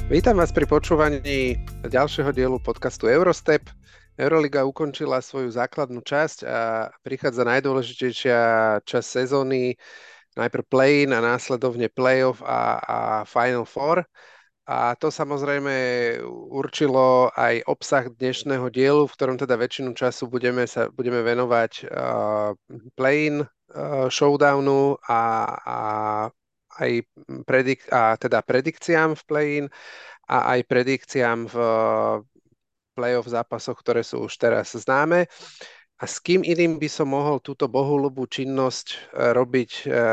Vítam vás pri počúvaní ďalšieho dielu podcastu Eurostep. Euroliga ukončila svoju základnú časť a prichádza najdôležitejšia časť sezóny, najprv play-in a následovne playoff a Final Four. A to samozrejme určilo aj obsah dnešného dielu, v ktorom teda väčšinu času budeme venovať play-in showdownu a aj teda predikciám v play-in a aj predikciám v playoff zápasoch, ktoré sú už teraz známe. A s kým iným by som mohol túto bohulubú činnosť robiť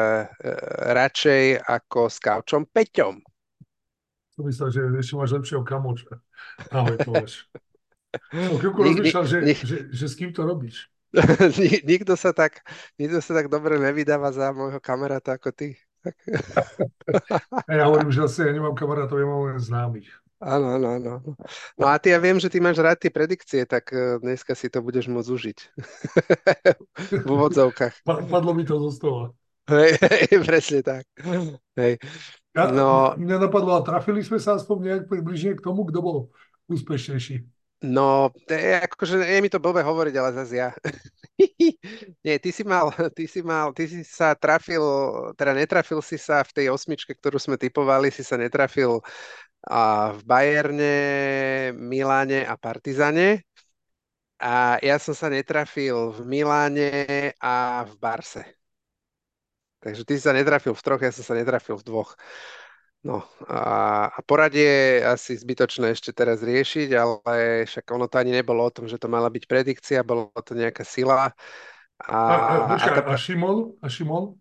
radšej ako s Kaučom Peťom? Som myslel, že ešte máš lepšieho kamoča. Ahoj, Tomáš. Som chvíľku Nik, nik, rozmýšľal, že, nik, že, že s kým to robíš. nikto nikto sa tak dobre nevydáva za môjho kamaráta ako ty. Tak. A ja hovorím, že asi ja nemám kamarátov, ja mám len známych. Áno, áno, áno. No a ty, ja viem, že ty máš rád tie predikcie, tak dneska si to budeš môcť užiť. V úvodzovkách. Padlo mi to zo stola. Hej, hej, presne tak. Hej. No, Mňa napadlo, a trafili sme sa aspoň nejak približne k tomu, kto bol úspešnejší. no, akože je mi to blbé hovoriť, ale zase ja. Nie, ty si sa trafil, teda netrafil si sa v tej osmičke, ktorú sme typovali, si sa netrafil v Bayerne, Miláne a Partizane. A ja som sa netrafil v Miláne a v Barse. Takže ty si sa netrafil v troch, ja som sa netrafil v dvoch. No a poradie je asi zbytočné ešte teraz riešiť, ale však ono to ani nebolo o tom, že to mala byť predikcia, bolo to nejaká sila. A, a Počkaj, tá a Šimon? A Šimon?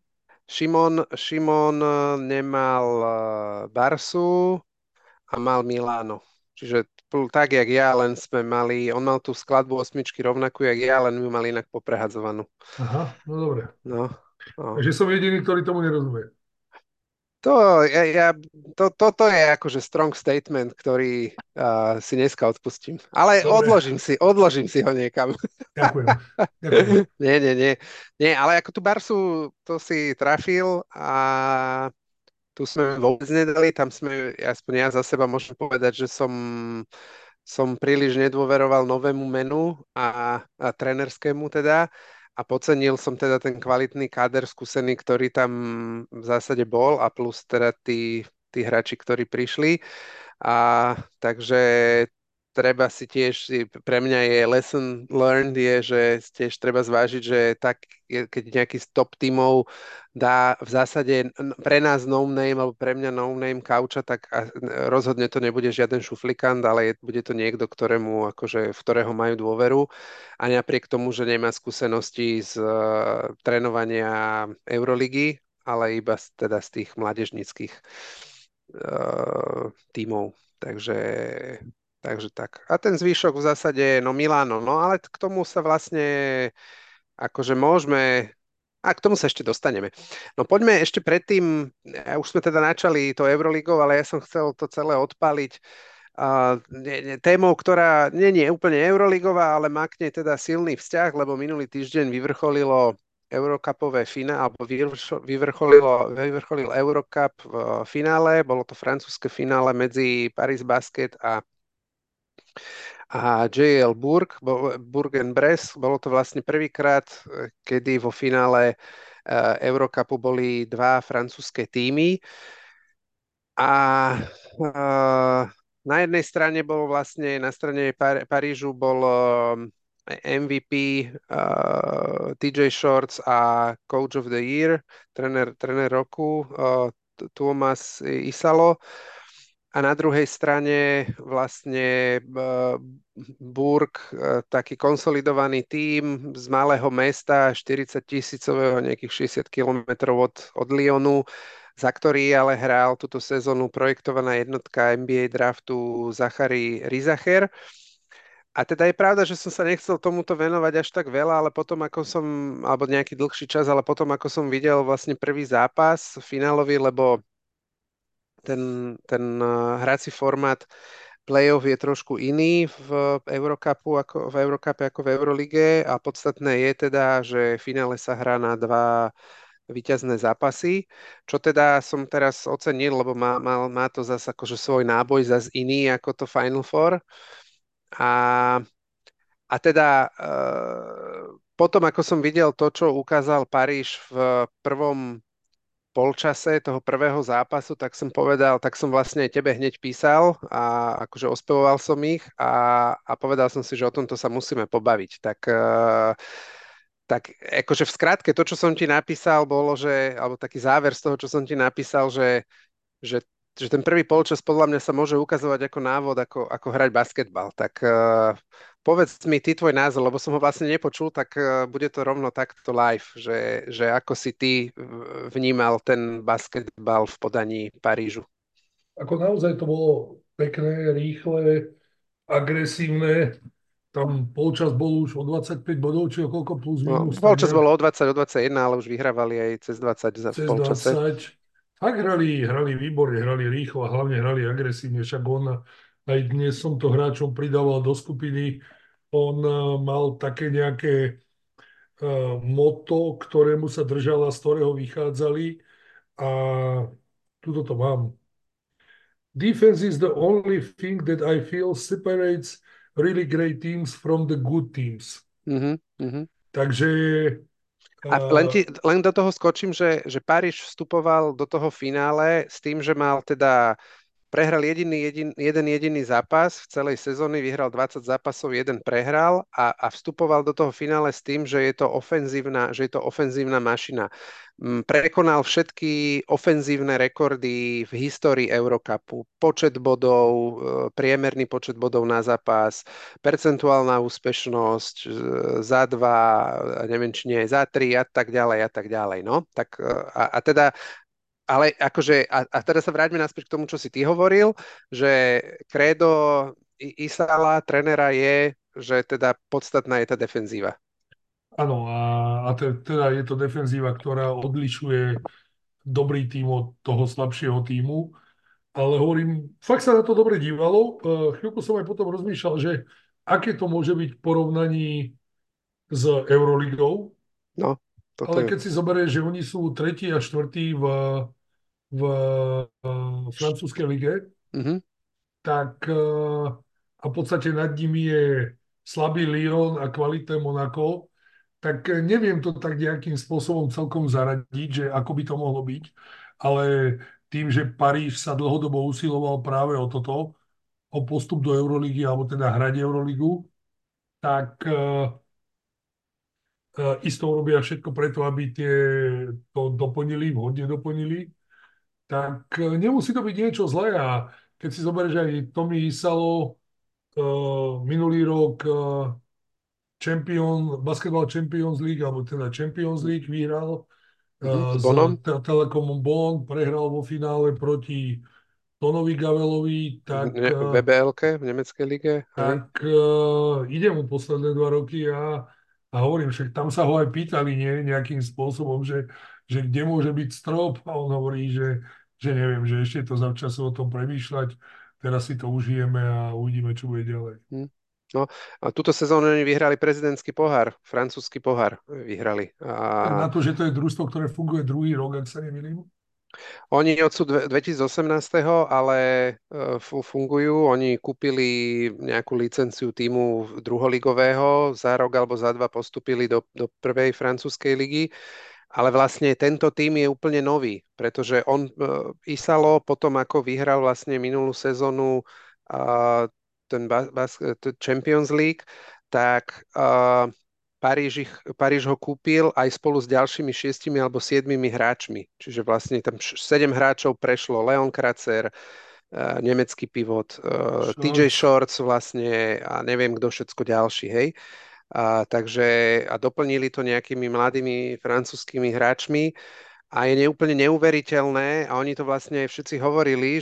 Šimon nemal Barsu a mal Miláno. Čiže tak, jak ja, len on mal tú skladbu osmičky rovnakú, jak ja, len ju mal inak poprehadzovanú. Aha, no dobre. No, no. Takže som jediný, ktorý tomu nerozumie. To, ja, ja, toto je akože strong statement, ktorý si dneska odpustím. Ale Dobre, odložím si ho niekam. ďakujem. Ďakujem. Nie, nie, nie. Nie, ale ako tú Barsu, to si trafil a tu sme vôbec nedali, tam sme, aspoň ja za seba môžem povedať, že som príliš nedôveroval novému menu a trénerskému teda a podcenil som teda ten kvalitný káder skúsený, ktorý tam v zásade bol a plus teda tí hráči, ktorí prišli. A takže pre mňa je lesson learned je, že tiež treba zvážiť, že keď nejaký z top tímov dá v zásade pre nás no name alebo pre mňa no name kauča, tak rozhodne to nebude žiaden šuflikant, ale bude to niekto, v ktorého majú dôveru a napriek tomu, že nemá skúsenosti z trénovania Euroligy, ale iba teda z tých mládežníckých tímov. Takže tak. A ten zvyšok v zásade, no Milano, no ale k tomu sa vlastne akože môžeme, a k tomu sa ešte dostaneme. No poďme ešte predtým, už sme teda načali to Euroligou, ale ja som chcel to celé odpaliť témou, ktorá nie je úplne Euroligová, ale má k nej teda silný vzťah, lebo minulý týždeň vyvrcholilo Eurocupové finále, alebo vyvrcholil Eurocup v finále, bolo to francúzske finále medzi Paris Basket a JL Bourg-en-Bresse. Bolo to vlastne prvýkrát, kedy vo finále Eurocupu boli dva francúzske tímy. A na jednej strane bol vlastne, na strane Parížu bol MVP TJ Shorts a Coach of the Year, tréner roku Thomas Isalo. A na druhej strane vlastne Burg, taký konsolidovaný tím z malého mesta, 40 tisícového, nejakých 60 kilometrov od Lyonu, za ktorý ale hral túto sezónu projektovaná jednotka NBA draftu Zachary Rizacher. A teda je pravda, že som sa nechcel tomuto venovať až tak veľa, ale potom alebo nejaký dlhší čas, ale potom ako som videl vlastne prvý zápas finálový, lebo ten hrací formát playoff je trošku iný v Eurocupe ako v Eurolige a podstatné je teda, že finále sa hrá na víťazné zápasy, čo teda som teraz ocenil, lebo má to zase akože svoj náboj, zase iný ako to Final Four. A, a teda potom, ako som videl to, čo ukázal Paríž v prvom polčase toho prvého zápasu, tak som povedal, tak som vlastne aj tebe hneď písal a akože ospevoval som ich a povedal som si, že o tomto sa musíme pobaviť. Tak akože v skratke to, čo som ti napísal, bolo, že, alebo taký záver z toho, čo som ti napísal, že, že ten prvý polčas podľa mňa sa môže ukazovať ako návod, ako hrať basketbal. Tak povedz mi ty tvoj názor, lebo som ho vlastne nepočul, tak bude to rovno takto live, že ako si ty vnímal ten basketbal v podaní Parížu. Ako naozaj to bolo pekné, rýchle, agresívne. Tam polčas bol už o 25 bodov, či o koľko plus No, minus, tak polčas nejak bolo o 20, o 21, ale už vyhrávali aj cez 20 v cez polčase. 20. Fakt hrali výborne, hrali rýchlo a hlavne hrali agresívne. Však on, aj dnes som to hráčom pridával do skupiny, on mal také nejaké moto, ktorému sa držala, z ktorého vychádzali a tuto to mám. Defense is the only thing that I feel separates really great teams from the good teams. Mhm, mhm. Takže A len, uh, len do toho skočím, že Paríž vstupoval do toho finále s tým, že mal teda prehral jeden jediný zápas v celej sezóny, vyhral 20 zápasov, jeden prehral a vstupoval do toho finále s tým, že je to ofenzívna mašina. Prekonal všetky ofenzívne rekordy v histórii Eurocupu. Počet bodov, priemerný počet bodov na zápas, percentuálna úspešnosť za dva, neviem, či nie, za tri a tak ďalej a tak ďalej. No, tak a teda ale akože, a teraz sa vráťme naspäť k tomu, čo si ty hovoril, že krédo Isala, trénera je, že teda podstatná je tá defenzíva. áno, teda je to defenzíva, ktorá odlišuje dobrý tím od toho slabšieho tímu. Ale hovorím, fakt sa na to dobre dívalo. Chvíľku som aj potom rozmýšľal, že aké to môže byť v porovnaní s Euroligou. No, toto Ale je. keď si zoberieš, že oni sú tretí a štvrtý v francúzskej lige, Mhm, tak a v podstate nad nimi je slabý Lyon a kvalitné Monaco, tak neviem to tak nejakým spôsobom celkom zaradiť, že ako by to mohlo byť, ale tým, že Paríž sa dlhodobo usiloval práve o toto, o postup do Euroligy, alebo teda hrať Euroligu, tak isto robia všetko preto, aby to doplnili, vhodne doplnili, tak nemusí to byť niečo zlé. A keď si zoberieš aj Tommy Isalo, minulý rok Basketball Champions League, alebo teda Champions League vyhral s s Bonom Telekomom Bonn, prehral vo finále proti Tonovi Gavelovi, v VBL-ke, v nemeckej lige, hej. ide mu posledné 2 roky a hovorím, však tam sa ho aj pýtali nejakým spôsobom, že kde môže byť strop a on hovorí, že neviem, že ešte je to zavčasu o tom premýšľať, teraz si to užijeme a uvidíme, čo bude ďalej. Hm. No, a túto sezónu oni vyhrali prezidentský pohár, francúzsky pohár vyhrali. Tak na to, že to je družstvo, ktoré funguje druhý rok, ak sa nemýlim. Oni od sú 2018, ale fungujú. Oni kúpili nejakú licenciu týmu druholigového, za rok alebo za dva postupili do prvej francúzskej ligy, ale vlastne tento tým je úplne nový, pretože Isalo potom, ako vyhral vlastne minulú sezónu Champions League, tak Paríž ho kúpil aj spolu s ďalšími 6 alebo 7 hráčmi. Čiže vlastne tam 7 hráčov prešlo: Leon Kratzer, nemecký pivot, TJ Shorts. Shorts vlastne a neviem kto všetko ďalší, hej. A doplnili to nejakými mladými francúzskými hráčmi a je úplne neuveriteľné a oni to vlastne aj všetci hovorili,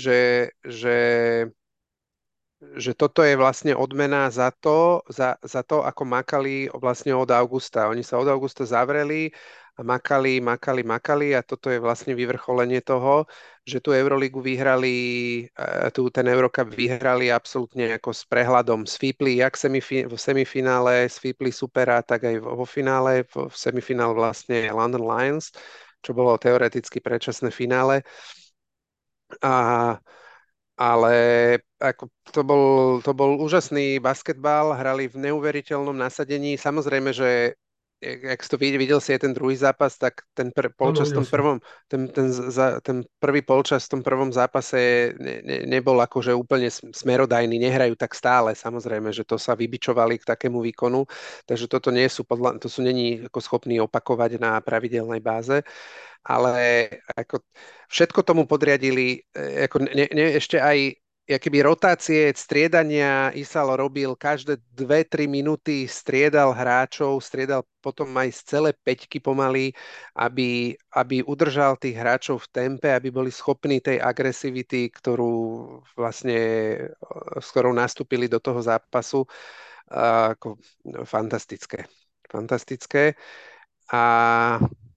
že toto je vlastne odmena za to, ako makali vlastne od augusta. Oni sa od augusta zavreli a makali a toto je vlastne vyvrcholenie toho, že tú Euroligu vyhrali, ten Eurocup vyhrali absolútne ako s prehľadom. Svípli jak v semifinále, svípli supera, tak aj vo finále, v semifinále vlastne London Lions. čo bolo teoreticky predčasné finále. A, ale ako to bol úžasný basketbal, hrali v neuveriteľnom nasadení. Samozrejme, že ak si to videl si aj ten druhý zápas, tak ten Áno, polčas v videl tom som. prvom, ten prvý polčas v tom prvom zápase nebol akože úplne smerodajný, nehrajú tak stále, samozrejme, že to sa vybičovali k takému výkonu, takže toto nie sú, to sú není ako schopní opakovať na pravidelnej báze, ale ako všetko tomu podriadili, ako ešte aj keby rotácie, striedania Isalo robil každé 2-3 minúty, striedal hráčov, striedal potom aj z celé peťky pomaly, aby udržal tých hráčov v tempe, aby boli schopní tej agresivity, ktorú vlastne, s ktorou nastúpili do toho zápasu, ako fantastické. Fantastické. A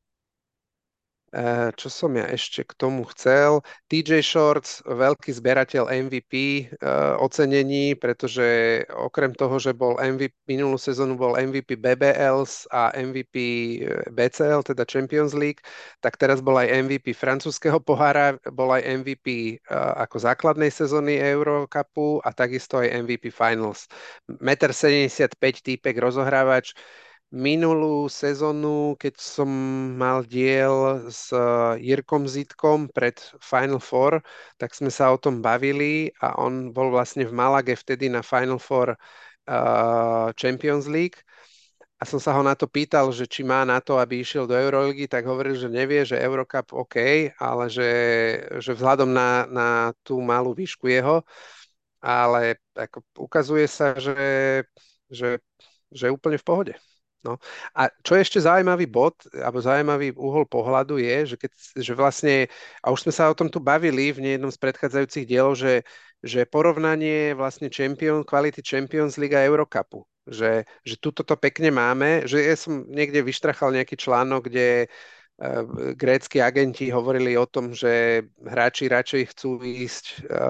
čo som ja ešte k tomu chcel? TJ Shorts, veľký zberateľ MVP ocenení, pretože okrem toho, že bol MVP, minulú sezónu bol MVP BBLs a MVP BCL, teda Champions League, tak teraz bol aj MVP francúzského pohára, bol aj MVP ako základnej sezóny Eurocupu a takisto aj MVP Finals. 1,75 m týpek rozohrávač. Minulú sezónu, keď som mal diel s Jirkom Zitkom pred Final Four, tak sme sa o tom bavili a on bol vlastne v Malage vtedy na Final Four Champions League. A som sa ho na to pýtal, že či má na to, aby išiel do Euroligy, tak hovoril, že nevie, že Eurocup OK, ale že vzhľadom na tú malú výšku jeho, ale ako ukazuje sa, že, že je úplne v pohode. No. A čo je ešte zaujímavý bod, alebo zaujímavý uhol pohľadu je, že vlastne, a už sme sa o tom tu bavili v jednom z predchádzajúcich dielov, že porovnanie vlastne kvality Champions League a Eurocupu. Že tuto to pekne máme, že ja som niekde vyštrachal nejaký článok, kde grécki agenti hovorili o tom, že hráči radšej chcú ísť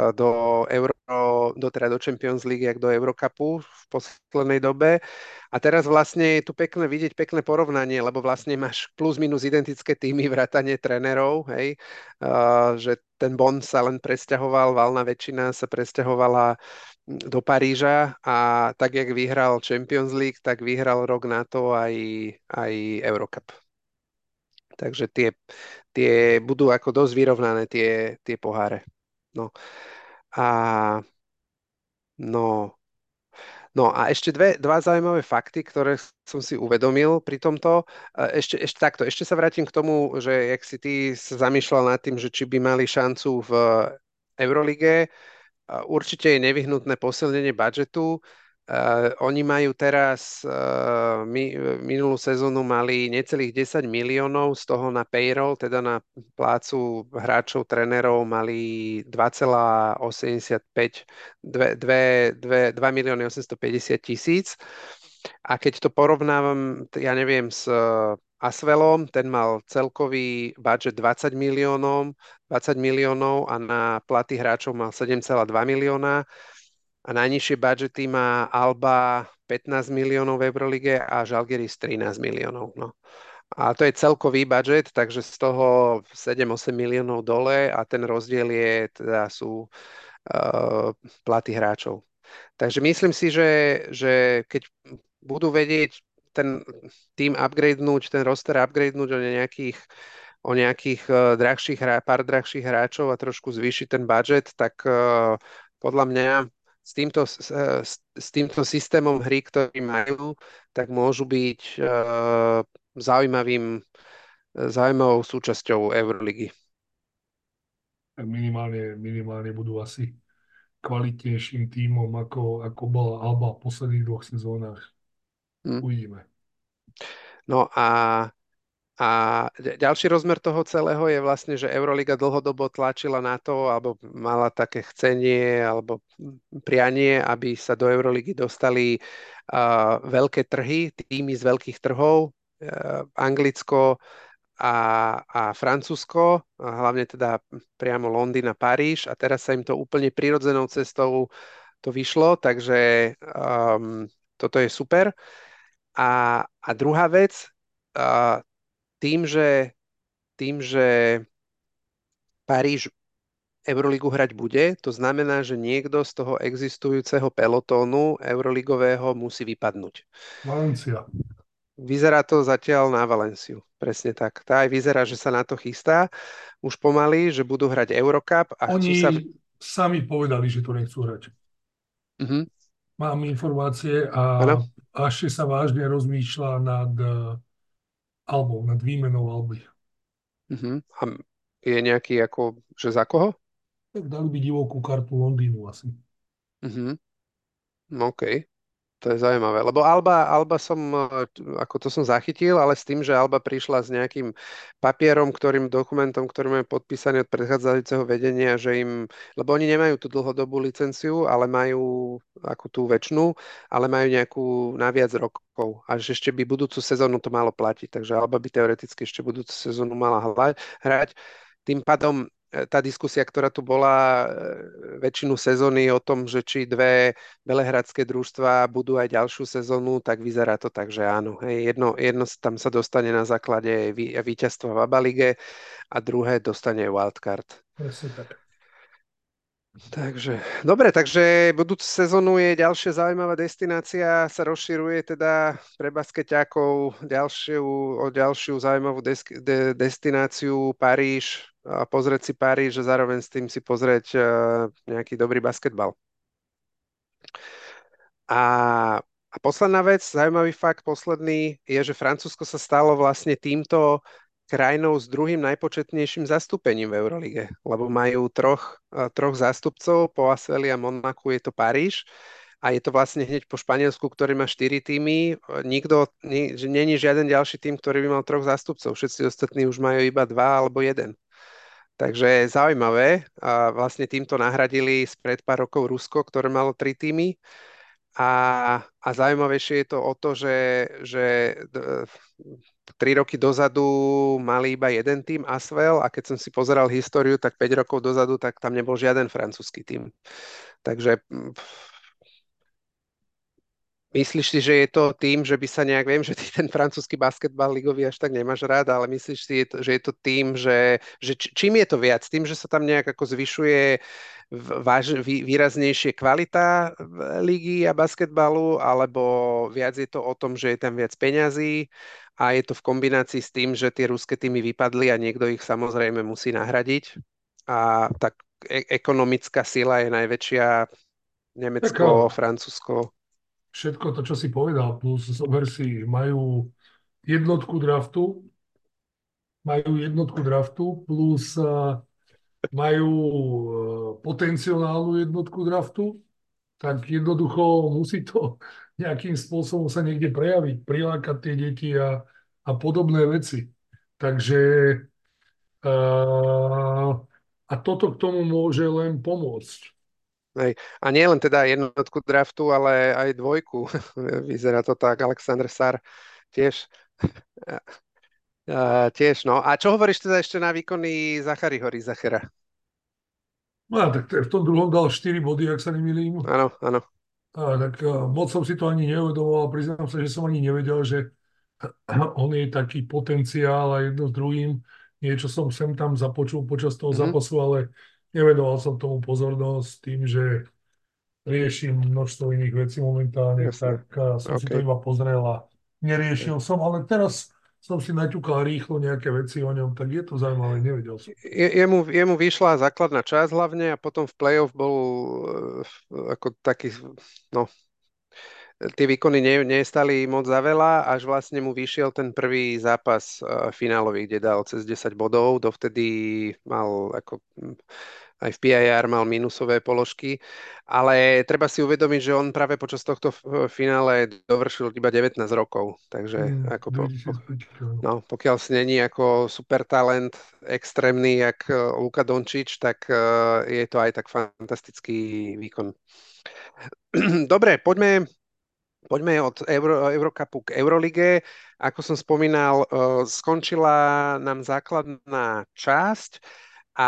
teda do Champions League, jak do Eurocupu v poslednej dobe. A teraz vlastne je tu pekné vidieť pekné porovnanie, lebo vlastne máš plus minus identické týmy, vrátanie trénerov, hej, že ten Bond sa len presťahoval, valná väčšina sa presťahovala do Paríža a tak, jak vyhral Champions League, tak vyhral rok na to aj Eurocup. Takže tie budú ako dosť vyrovnané tie poháre. No a no, no a ešte dva zaujímavé fakty, ktoré som si uvedomil pri tomto. Ešte takto, ešte sa vrátim k tomu, že jak si ty sa zamýšľal nad tým, že či by mali šancu v Eurolige. Určite je nevyhnutné posilnenie budžetu. Oni majú teraz, minulú sezónu mali necelých 10 miliónov, z toho na payroll, teda na plácu hráčov, trénerov, mali 2,85, 2 milióny 850 tisíc. A keď to porovnávam, ja neviem, s Asvelom, ten mal celkový budget 20 miliónov a na platy hráčov mal 7,2 milióna a najnižšie budžety má Alba 15 miliónov v Eurolige a Žalgiris 13 miliónov. No. A to je celkový budget, takže z toho 7-8 miliónov dole a ten rozdiel sú platy hráčov. Takže myslím si, že keď budú vedieť ten tým upgradenúť, ten roster upgradenúť o nejakých pár drahších hráčov a trošku zvýšiť ten budget, tak podľa mňa s týmto systémom hry, ktorý majú, tak môžu byť zaujímavou súčasťou Euroligy. Tak minimálne budú asi kvalitnejším tímom, ako bola Alba v posledných dvoch sezónach. Hm. Uvidíme. No a ďalší rozmer toho celého je vlastne, že Euroliga dlhodobo tlačila na to, alebo mala také chcenie, alebo prianie, aby sa do Euroligy dostali veľké trhy, týmy z veľkých trhov, Anglicko a Francúzsko, a hlavne teda priamo Londýn a Paríž. A teraz sa im to úplne prirodzenou cestou to vyšlo, takže toto je super. A druhá vec, tým, že tým, že Paríž Euroligu hrať bude, to znamená, že niekto z toho existujúceho pelotónu euroligového musí vypadnúť. Valencia. Vyzerá to zatiaľ na Valenciu. Presne tak. Tá aj vyzerá, že sa na to chystá už pomaly, že budú hrať Eurocup a chcú sa... Oni sami povedali, že to nechcú hrať. Mhm, Mám informácie a áno. ešte sa vážne rozmýšľa nad albou, nad výmenou alby. Mhm. A je nejaký ako, že za koho? Tak dali by divokú kartu Londýnu asi. Mhm. OK. To je zaujímavé, lebo Alba som, ako to som zachytil, ale s tým, že Alba prišla s nejakým papierom, dokumentom, ktorý majú podpísaný od predchádzajúceho vedenia, že im, lebo oni nemajú tú dlhodobú licenciu, ale majú ako tú väčšinu, ale majú nejakú na viac rokov a že ešte by budúcu sezónu to malo platiť, takže Alba by teoreticky ešte budúcu sezónu mala hrať. Tým pádom tá diskusia, ktorá tu bola väčšinu sezóny o tom, že či dve belehradské družstva budú aj ďalšiu sezónu, tak vyzerá to tak, že áno. Hej, jedno tam sa dostane na základe víťazstva v ABA lige a druhé dostane wildcard. Presne tak. Takže, dobre, takže budúcu sezónu je ďalšia zaujímavá destinácia, sa rozširuje teda pre baskeťákov o ďalšiu zaujímavú destináciu Paríž, a pozrieť si Paríž a zároveň s tým si pozrieť nejaký dobrý basketbal. A posledná vec, zaujímavý fakt, posledný, je, že Francúzsko sa stalo vlastne týmto krajinou s druhým najpočetnejším zastúpením v Eurolige, lebo majú troch zástupcov, po Asveli a Monaku je to Paríž a je to vlastne hneď po Španielsku, ktorý má 4 týmy. Že není žiaden ďalší tým, ktorý by mal troch zástupcov. Všetci ostatní už majú iba dva alebo jeden. Takže zaujímavé. A vlastne týmto nahradili spred pár rokov Rusko, ktoré malo 3 týmy. A zaujímavejšie je to o to, že 3 roky dozadu mali iba jeden tým Asvel a keď som si pozeral históriu, tak 5 rokov dozadu, tak tam nebol žiaden francúzsky tým. Takže myslíš si, že je to tým, že by sa nejak, viem, že ty ten francúzsky basketbal ligový až tak nemáš rád, ale myslíš si, že je to tým, že čím je to viac? Tým, že sa tam nejak ako zvyšuje výraznejšie kvalita ligy a basketbalu, alebo viac je to o tom, že je tam viac peňazí a je to v kombinácii s tým, že tie ruské týmy vypadli a niekto ich samozrejme musí nahradiť. A tak ekonomická sila je najväčšia Tak Nemecko, Francúzsko. všetko to, čo si povedal, plus zober si, jednotku draftu, majú jednotku draftu, plus majú potenciálnu jednotku draftu, tak jednoducho musí to nejakým spôsobom sa niekde prejaviť, prilákať tie deti a podobné veci. Takže a toto k tomu môže len pomôcť. Hej. A nie len teda jednotku draftu, ale aj dvojku. Vyzerá to tak, Alexander Sar tiež. Tiež, no. A čo hovoríš teda ešte na výkony Zachariho Rizachera? No a tak v tom druhom dal 4 body, ak sa nemýlim. Áno, áno. Tak moc som si to ani neuvedomoval. Priznám sa, že som ani nevedel, že on je taký potenciál a jedno s druhým. Niečo som sem tam započul počas toho Mhm, zápasu, ale nevenoval som tomu pozornosť tým, že riešim množstvo iných vecí momentálne, jasné. tak som si to OK. iba pozrel a neriešil som, ale teraz som si naťukal rýchlo nejaké veci o ňom, tak je to zaujímavé, nevedel som. Jemu vyšla základná časť hlavne a potom v play-off bol ako taký, no, tie výkony nestali moc za veľa, až vlastne mu vyšiel ten prvý zápas finálový, kde dal cez 10 bodov. Dovtedy mal ako aj v PIR mal minusové položky, ale treba si uvedomiť, že on práve počas tohto finále dovršil iba 19 rokov, takže ako 2005. no, pokiaľ si není ako super talent extrémny, jak Luka Dončič, tak je to aj tak fantastický výkon. Dobre, poďme od Eurocupu k Eurolige. Ako som spomínal, skončila nám základná časť a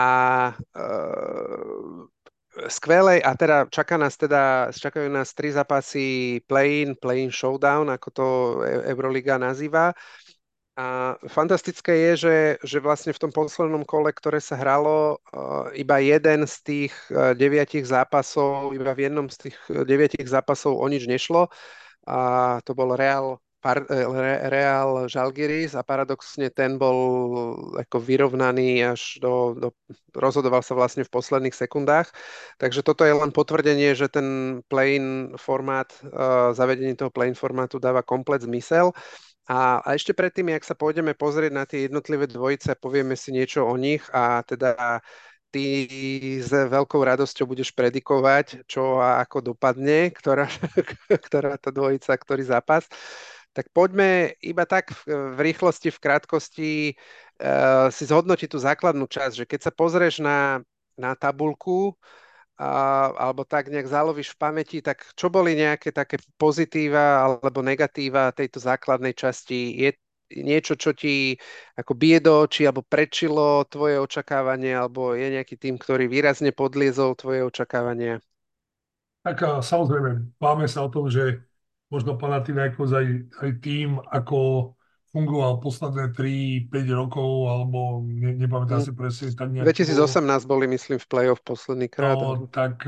skvelé, a teda čakajú nás 3 zápasy play-in showdown, ako to Euroliga nazýva. A fantastické je, že vlastne v tom poslednom kole, ktoré sa hralo, iba jeden z tých 9 zápasov, iba v jednom z tých 9 zápasov o nič nešlo a to bol Real Žalgiris a paradoxne ten bol ako vyrovnaný až rozhodoval sa vlastne v posledných sekundách. Takže toto je len potvrdenie, že ten play-in formát, zavedenie toho play-in formátu dáva komplet zmysel. A ešte predtým, jak sa pôjdeme pozrieť na tie jednotlivé dvojice, povieme si niečo o nich a teda ty s veľkou radosťou budeš predikovať, čo a ako dopadne, ktorá tá dvojica, ktorý zápas. Tak poďme iba tak v rýchlosti, v krátkosti si zhodnotiť tú základnú časť, že keď sa pozrieš na tabulku, alebo tak nejak zálovíš v pamäti, tak čo boli nejaké také pozitíva alebo negatíva tejto základnej časti? Je niečo, čo ti ako bije do očí alebo prečilo tvoje očakávanie, alebo je nejaký tým, ktorý výrazne podliezol tvoje očakávania? Tak a samozrejme, máme sa o tom, že možno Panathinaikos aj tým, ako fungoval posledné 3-5 rokov, alebo nepamätám Hm. si presne, tak nejak to bolo. 2018 boli, myslím, v play-off posledný krát. No, tak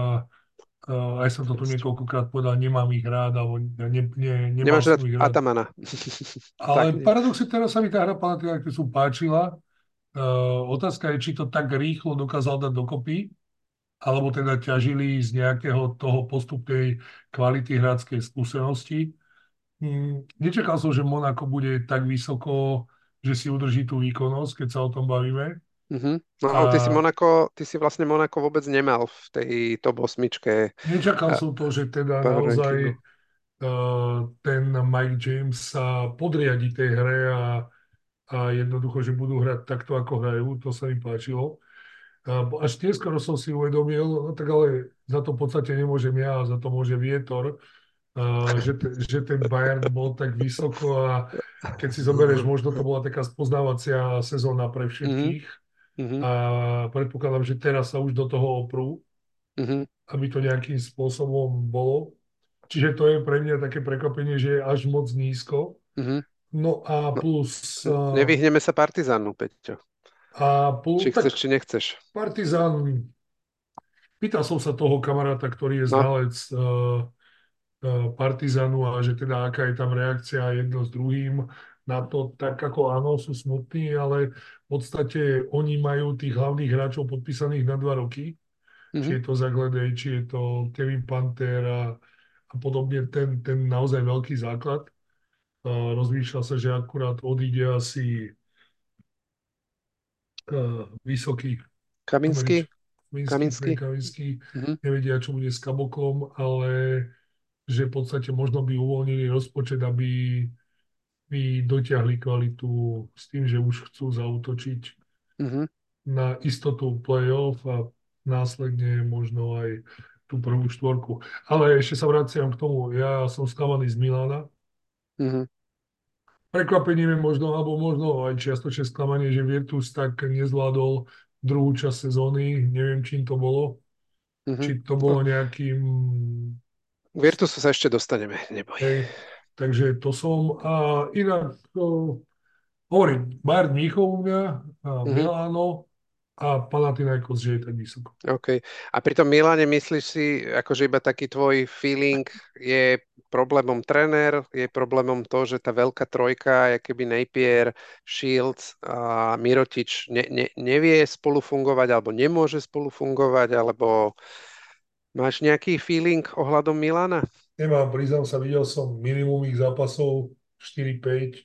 aj som to tu niekoľkokrát povedal, nemám ich rád, alebo nemal Nemáš rád som ich rád. Atamana. Tak Ale nie. paradoxne teraz sa mi tá hra Panathinaikosu páčila. Otázka je, či to tak rýchlo dokázal dať dokopy, alebo teda ťažili z nejakého toho postupnej kvality hráckej skúsenosti. Nečakal som, že Monako bude tak vysoko, že si udrží tú výkonnosť, keď sa o tom bavíme. Mhm. No A ale ty si vlastne Monako vôbec nemal v tej top osmičke nečakal som to, že teda power rankingu. naozaj ten Mike James sa podriadi tej hre a jednoducho, že budú hrať takto, ako hrajú. To sa mi páčilo. Až neskoro som si uvedomil, no tak ale za to v podstate nemôžem ja, za to môže vietor, že ten Bayern bol tak vysoko a keď si zoberieš, možno to bola taká spoznávacia sezóna pre Mhm, všetkých mhm, a predpokladám, že teraz sa už do toho oprú, mhm, aby to nejakým spôsobom bolo. Čiže to je pre mňa také prekvapenie, že je až moc nízko. mhm. No a No, plus, nevyhneme sa Partizanu, Peťo. Či chceš, tak či nechceš. Partizan, pýtal som sa toho kamaráta, ktorý je No, znalec Partizanu a že teda aká je tam reakcia jedno s druhým na to, tak ako áno, sú smutní, ale v podstate oni majú tých hlavných hráčov podpísaných na 2 roky. mhm, Či je to Zagledej, či je to Kevin Panther a podobne ten naozaj veľký základ. Rozmýšľa sa, že akurát odíde asi vysoký Kaminsky, Frank Kaminsky. Kaminsky, Mhm, nevedia, čo bude s Kabokom, ale že v podstate možno by uvoľnili rozpočet, aby dotiahli kvalitu s tým, že už chcú zautočiť mhm, na istotu play-off a následne možno aj tú prvú štvorku. Ale ešte sa vraciam k tomu, ja som sklamaný z Milána. mhm, Prekvapením je možno, alebo možno aj čiastočné sklamanie, že Virtus tak nezvládol druhú časť sezóny. Neviem, čím to bolo. mhm. Či to No, bolo nejakým... k Virtusu sa ešte dostaneme, neboj. Hej, takže to som. A inak, hovorím, Bayern Mníchov u mňa, a Mhm. Milano a Panathinaikos, že je tak vysoko. OK. A pri tom Miláne myslíš si, akože iba taký tvoj feeling, je problémom tréner, je problémom to, že tá veľká trojka, je keby Napier, Shields a Mirotič nevie spolu fungovať, alebo nemôže spolu fungovať, alebo máš nejaký feeling ohľadom Milána? Nemám, priznám sa, videl som minimum ich zápasov 4-5.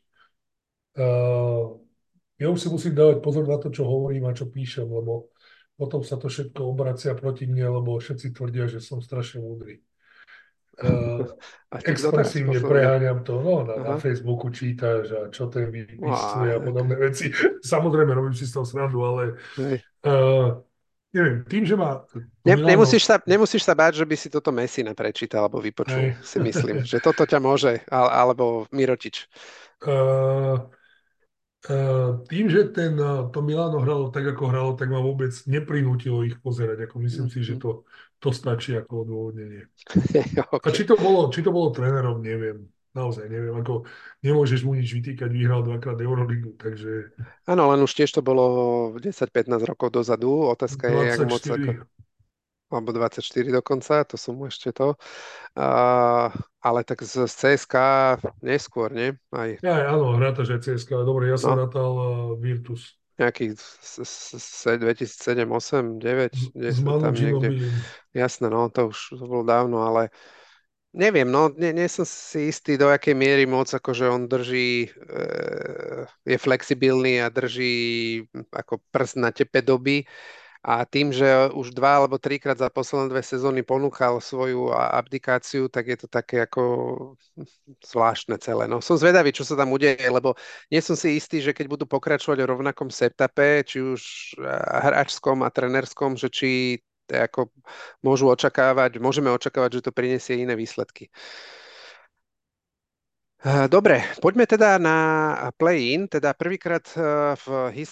Ja už si musím dávať pozor na to, čo hovorím a čo píšem, lebo potom sa to všetko obracia proti mne, lebo všetci tvrdia, že som strašne múdry. Uh, A ti kto teraz Expresívne posledne? preháňam to, no na Aha. Facebooku čítaš a čo ten vypisuje a Tak, podobné veci. Samozrejme, robím si z toho srandu, ale hej. uh, neviem, tým, že má to Milano, Nemusíš sa báť, že by si toto Messina prečítal alebo vypočul, hej, si myslím. Že toto ťa môže, alebo Mirotič. uh, tým, že to Milano hralo tak, ako hralo, tak ma vôbec neprinútilo ich pozerať. Ako myslím si, že Mhm. to stačí ako odôvodnenie. A OK. či to bolo trénerom, neviem. naozaj neviem, ako nemôžeš mu nič vytýkať, vyhral dvakrát Euroligu, takže Áno, len už tiež to bolo 10-15 rokov dozadu. Otázka je, jak moc 24. ako, alebo 24 dokonca, to som mu ešte to. Ale tak z CSK neskôr, nie? Aj, Ja, áno, hrátaš aj CSKA, dobre, ja som no, rátal Virtus nejakých 2007, 8, 9, s tam Manu niekde. Ginobilim. Jasné, no, to už to bolo dávno, ale neviem, no, nie som si istý, do akej miery moc, akože on drží, je flexibilný a drží ako prst na tepe doby. A tým, že už dva alebo trikrát za posledné dve sezóny ponúkal svoju abdikáciu, tak je to také ako zvláštne celé. No, som zvedavý, čo sa tam udeje, lebo nie som si istý, že keď budú pokračovať v rovnakom setupe, či už hráčskom a trenerskom, že či ako môžeme očakávať, že to prinesie iné výsledky. Dobre, poďme teda na play-in, teda prvýkrát v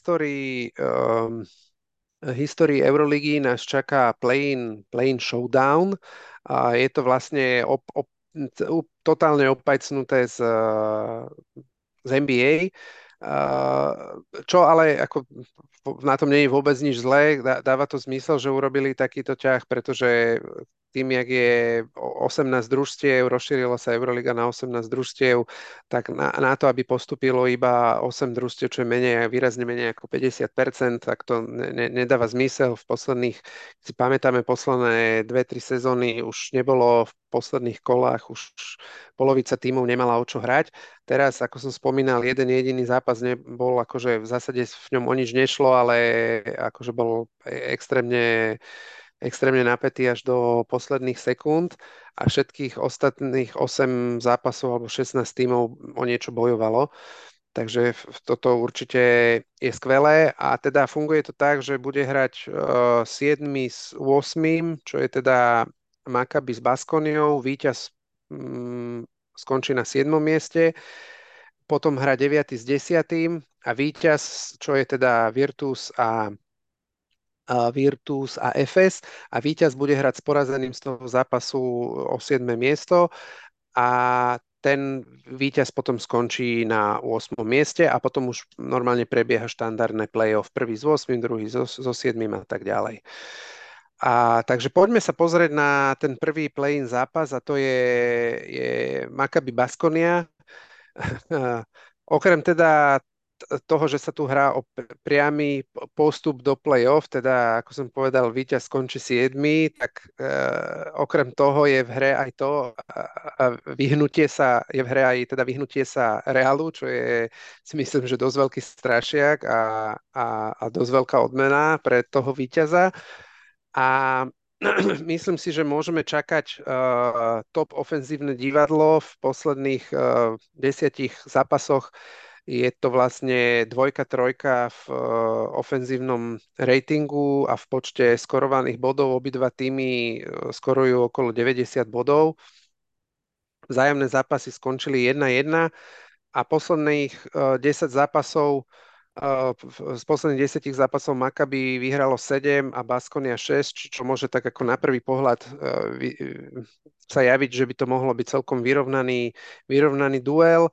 histórii Euroligy nás čaká play-in showdown. A je to vlastne totálne opajcnuté z NBA, čo ale ako na tom nie je vôbec nič zlé. Dáva to zmysel, že urobili takýto ťah, pretože tým, jak je 18 družstiev, rozšírila sa Euroliga na 18 družstiev, tak na to, aby postupilo iba 8 družstiev, čo je menej, výrazne menej ako 50%, tak to nedáva zmysel. V posledných, si pamätáme, posledné 2-3 sezóny už nebolo v posledných kolách, už polovica tímov nemala o čo hrať. Teraz, ako som spomínal, jeden jediný zápas nebol, akože v zásade v ňom o nič nešlo, ale akože bol extrémne napätý až do posledných sekúnd a všetkých ostatných 8 zápasov alebo 16 tímov o niečo bojovalo. Takže toto určite je skvelé a teda funguje to tak, že bude hrať 7 s 8, čo je teda Maccabi s Baskoniou, víťaz skončí na 7. mieste, potom hrá 9. s 10. a víťaz, čo je teda Virtus a Efes a víťaz bude hrať s porazeným z toho zápasu o 7. miesto a ten víťaz potom skončí na 8. mieste a potom už normálne prebieha štandardné play-off. Prvý s 8, druhý so 7 a tak ďalej. Takže poďme sa pozrieť na ten prvý play-in zápas a to je Maccabi Baskonia. Okrem teda toho, že sa tu hrá o priamy postup do play-off, teda ako som povedal, víťaz skončí 7, tak okrem toho je v hre aj to, je v hre aj teda vyhnutie sa Realu, čo je si myslím, že dosť veľký strašiak a dosť veľká odmena pre toho víťaza. A myslím si, že môžeme čakať top ofenzívne divadlo v posledných 10 zápasoch. Je to vlastne dvojka, trojka v ofenzívnom ratingu a v počte skorovaných bodov. Obidva týmy skorujú okolo 90 bodov. Vzájomné zápasy skončili 1-1 a posledných 10 zápasov z posledných 10 zápasov Maccabi vyhralo 7 a Baskonia 6, čo môže tak ako na prvý pohľad sa javiť, že by to mohlo byť celkom vyrovnaný duel.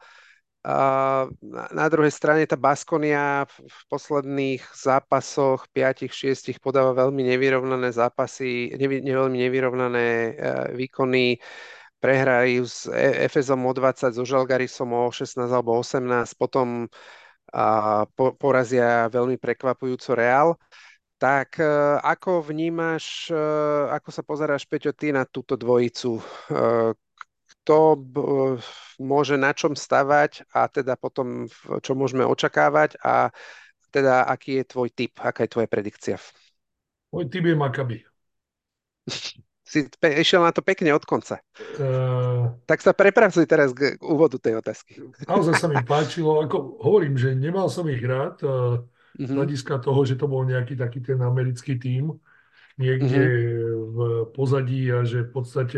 Na druhej strane tá Baskonia v posledných zápasoch 5-6 podáva veľmi nevyrovnané zápasy, veľmi nevyrovnané výkony. Prehrajú s Efesom o 20, so Žalgarisom o 16 alebo 18, potom porazia veľmi prekvapujúco Real. Tak ako vnímaš, ako sa pozeráš, Peťo, ty na túto dvojicu? Kto môže na čom stavať a teda potom čo môžeme očakávať a teda aký je tvoj tip, aká je tvoja predikcia? Môj tým je Maccabi. Si išiel na to pekne od konca. Uh, Tak sa prepracuj teraz k úvodu tej otázky. Naozaj sa mi páčilo, ako hovorím, že nemal som ich rád, z Mhm, hľadiska toho, že to bol nejaký taký ten americký tím niekde mhm, v pozadí a že v podstate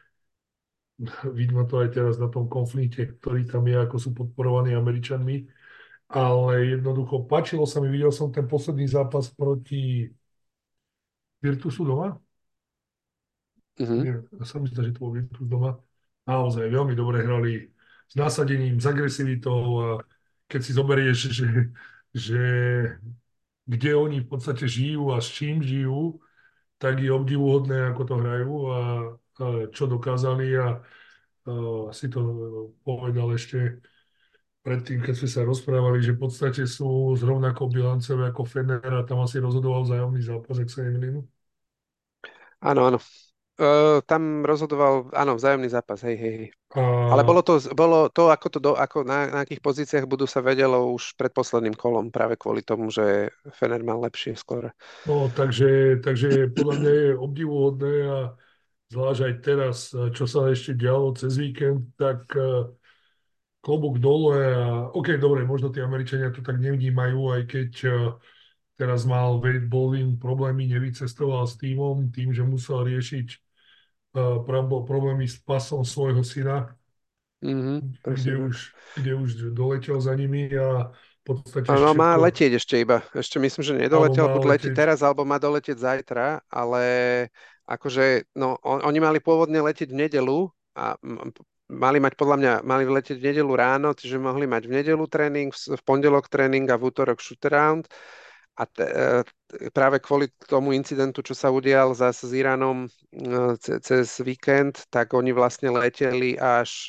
vidno to aj teraz na tom konflikte, ktorý tam je, ako sú podporovaní Američanmi, ale jednoducho páčilo sa mi, videl som ten posledný zápas proti Virtusu doma. mhm. Nie, ja sa mi zdá, že to bol Virtus doma. Naozaj veľmi dobre hrali. s nasadením, s agresivitou. A keď si zoberieš, že kde oni v podstate žijú a s čím žijú, tak je obdivuhodné, ako to hrajú a čo dokázali. A si to povedal ešte predtým, keď sme sa rozprávali, že v podstate sú z rovnakou bilancou ako Fener a tam asi rozhodoval vzájomný zápas, ak sa nemýlim. Áno, áno. Tam rozhodoval, áno, vzájomný zápas, hej, hej, hej. Ale A bolo to, ako ako na akých pozíciách budú sa vedelo už pred posledným kolom, práve kvôli tomu, že Fener mal lepšie skóre. no, takže podľa mňa je obdivuhodné a zvlášť aj teraz, čo sa ešte dialo cez víkend, tak klobúk dole a OK, dobre, možno tí Američania to tak nevnímajú, aj keď teraz mal Wade Baldwin problémy, nevycestoval s tímom, tým, že musel riešiť problémy s pasom svojho syna, Mhm, presne tak. kde už doletel za nimi a v podstate No, má všetko, letieť ešte iba. Ešte myslím, že alebo nedoletel, má buď letí letieť. teraz, alebo má doletieť zajtra, ale akože, no, oni mali pôvodne letieť v nedelu a mali mať podľa mňa, mali letieť v nedelu ráno, čiže mohli mať v nedelu tréning, v pondelok tréning a v útorok shootaround. A práve kvôli tomu incidentu, čo sa udial zase s Iránom cez víkend, tak oni vlastne leteli až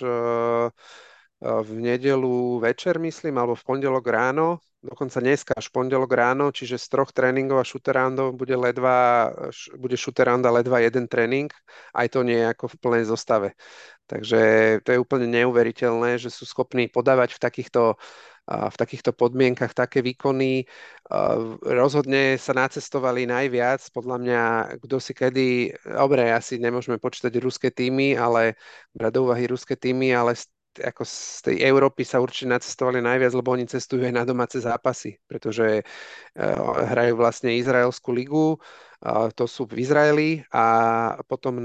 v nedelu večer, myslím, alebo v pondelok ráno, dokonca dneska až v pondelok ráno, čiže z troch tréningov a shootaroundov bude shootaround a ledva jeden tréning, aj to nie je ako v plnej zostave. Takže to je úplne neuveriteľné, že sú schopní podávať v takýchto podmienkach také výkony. Rozhodne sa nacestovali najviac, podľa mňa, kto si kedy, dobre, asi nemôžeme počítať ruské týmy, ale brať do úvahy ruské týmy, ale ako z tej Európy sa určite nacestovali najviac, lebo oni cestujú aj na domáce zápasy, pretože hrajú vlastne Izraelskú ligu, to sú v Izraeli a potom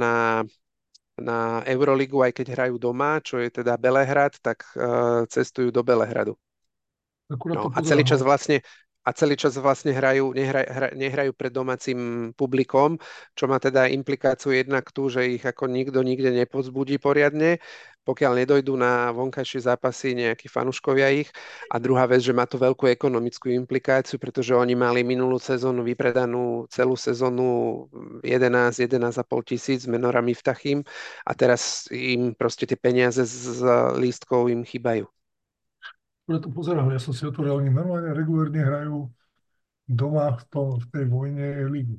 na Euroligu, aj keď hrajú doma, čo je teda Belehrad, tak cestujú do Belehradu. Akurát No to a celý pozerám, čas vlastne hrajú, nehrajú pred domácim publikom, čo má teda implikáciu jednak tu, že ich ako nikto nikde nepozbudí poriadne, pokiaľ nedojdú na vonkajšie zápasy nejakí fanúškovia ich. A druhá vec, že má to veľkú ekonomickú implikáciu, pretože oni mali minulú sezónu vypredanú celú sezónu 11,5 tisíc s menorami Vtachým a teraz im proste tie peniaze z lístkov im chýbajú. akurát to pozerám, ja som si otvoril, oni normálne regulérne hrajú doma v tej vojne ligu.